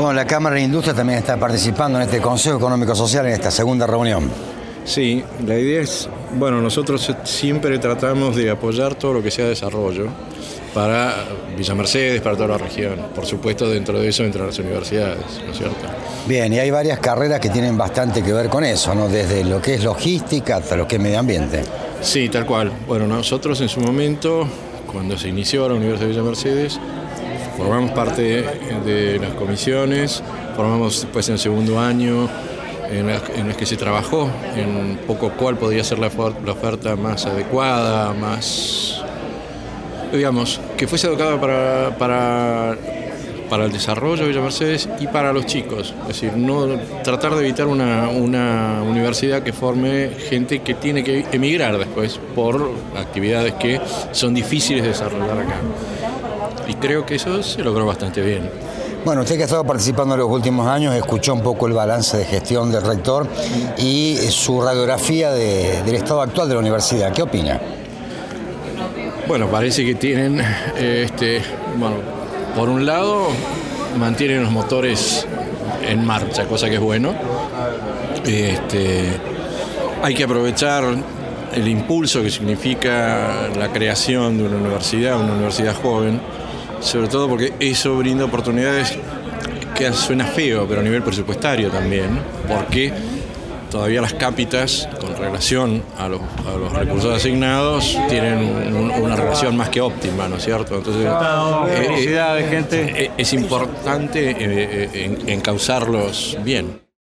Bueno, la Cámara de Industria también está participando en este Consejo Económico Social en esta segunda reunión. Sí, la idea es, nosotros siempre tratamos de apoyar todo lo que sea desarrollo para Villa Mercedes, para toda la región. Por supuesto, dentro de eso entran las universidades, ¿no es cierto? Bien, y hay varias carreras que tienen bastante que ver con eso, ¿no? Desde lo que es logística hasta lo que es medio ambiente. Sí, tal cual. Bueno, nosotros en su momento, cuando se inició la Universidad de Villa Mercedes, formamos parte de las comisiones, formamos después en el segundo año en las que se trabajó en un poco cuál podría ser la oferta más adecuada, más, digamos, que fuese adecuada para el desarrollo de Villa Mercedes y para los chicos. Es decir, no tratar de evitar una universidad que forme gente que tiene que emigrar después por actividades que son difíciles de desarrollar acá. Y creo que eso se logró bastante bien. Bueno, usted que ha estado participando en los últimos años, escuchó un poco el balance de gestión del rector y su radiografía del estado actual de la universidad. ¿Qué opina? Bueno, parece que tienen, por un lado, mantienen los motores en marcha, cosa que es bueno. Hay que aprovechar el impulso que significa la creación de una universidad joven, sobre todo porque eso brinda oportunidades que suena feo, pero a nivel presupuestario también, porque todavía las cápitas, con relación a los recursos asignados, tienen una relación más que óptima, ¿no es cierto? Entonces, velocidad de gente. es importante encauzarlos bien.